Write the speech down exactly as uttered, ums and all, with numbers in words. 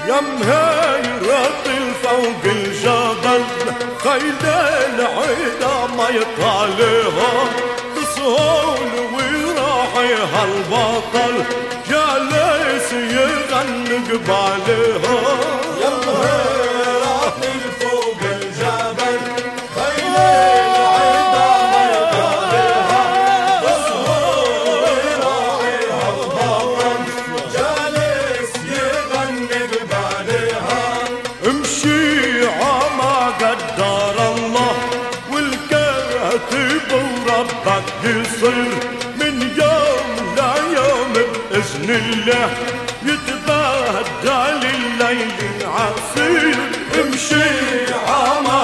يا مهيرة فوق الجبل خيل العدا ما يطالها تصول ويراحيها البطل جالس يغني قبالها. يا مهيرة فوق الجبل خيل العدا ما يطالها تصول ويراحيها البطل جالس يغني قبالها. امشي عما قدر الله والكاتب وربك يصير من يوم ليوم بإذن الله يتبدل الليل عصير. امشي عما